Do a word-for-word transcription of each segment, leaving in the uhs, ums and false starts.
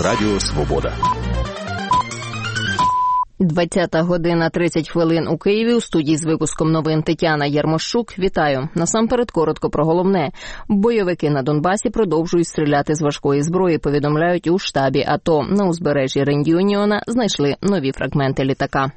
Радіо Свобода. двадцята година тридцять хвилин у Києві. У студії з випуском новин Тетяна Ярмощук. Вітаю. Насамперед коротко про головне. Бойовики на Донбасі продовжують стріляти з важкої зброї, повідомляють у штабі АТО. На узбережжі Рен'юніона знайшли нові фрагменти літака.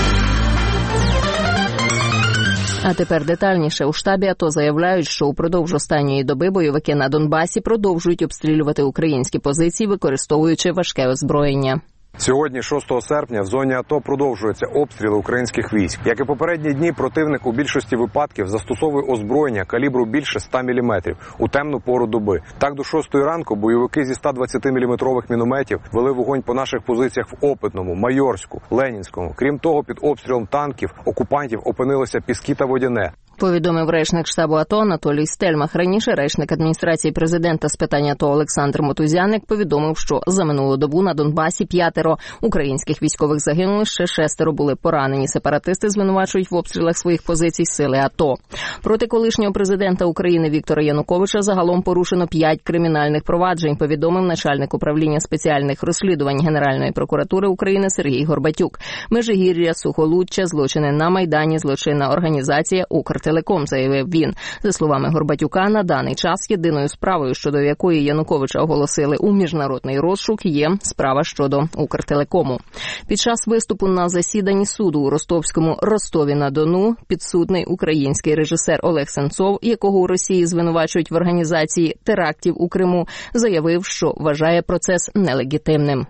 А тепер детальніше. У штабі АТО заявляють, що упродовж останньої доби бойовики на Донбасі продовжують обстрілювати українські позиції, використовуючи важке озброєння. Сьогодні, шостого серпня, в зоні АТО продовжуються обстріли українських військ. Як і попередні дні, противник у більшості випадків застосовує озброєння калібру більше ста міліметрів у темну пору доби. Так, до шостої ранку бойовики зі ста двадцятиміліметрових мінометів вели вогонь по наших позиціях в Опитному, Майорську, Ленінському. Крім того, під обстрілом танків окупантів опинилися Піски та Водяне. Повідомив речник штабу АТО Анатолій Стельмах. Раніше речник адміністрації президента з питань АТО Олександр Мотузяник повідомив, що за минулу добу на Донбасі п'ятеро українських військових загинули, ще шестеро були поранені. Сепаратисти звинувачують в обстрілах своїх позицій сили АТО. Проти колишнього президента України Віктора Януковича загалом порушено п'ять кримінальних проваджень, повідомив начальник управління спеціальних розслідувань Генеральної прокуратури України Сергій Горбатюк. Межигір'я, Сухолуччя, злочини на Майдані, злочинна організація «Укртелеком», заявив він. За словами Горбатюка, на даний час єдиною справою, щодо якої Януковича оголосили у міжнародний розшук, є справа щодо «Укртелекому». Під час виступу на засіданні суду у ростовському Ростові-на-Дону підсудний український режисер Олег Сенцов, якого у Росії звинувачують в організації терактів у Криму, заявив, що вважає процес нелегітимним.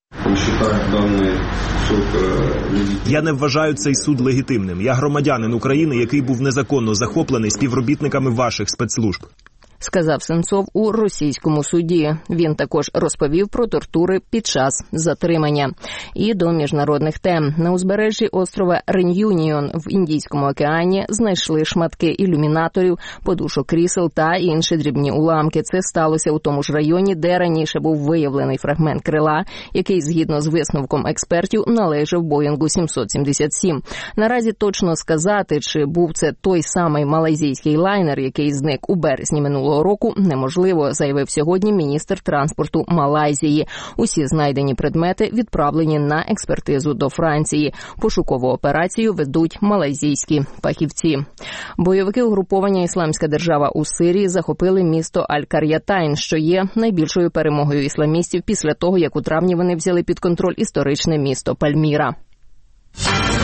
Я не вважаю цей суд легітимним. Я громадянин України, який був незаконно захоплений співробітниками ваших спецслужб. Сказав Сенцов у російському суді. Він також розповів про тортури під час затримання. І до міжнародних тем. На узбережжі острова Рен'юніон в Індійському океані знайшли шматки ілюмінаторів, подушок крісел та інші дрібні уламки. Це сталося у тому ж районі, де раніше був виявлений фрагмент крила, який, згідно з висновком експертів, належав Боїнгу сімсот сімдесят сім. Наразі точно сказати, чи був це той самий малайзійський лайнер, який зник у березні минулого року, неможливо, заявив сьогодні міністр транспорту Малайзії. Усі знайдені предмети відправлені на експертизу до Франції. Пошукову операцію ведуть малайзійські фахівці. Бойовики угруповання «Ісламська держава» у Сирії захопили місто Аль-Кар'ятайн, що є найбільшою перемогою ісламістів після того, як у травні вони взяли під контроль історичне місто Пальміра.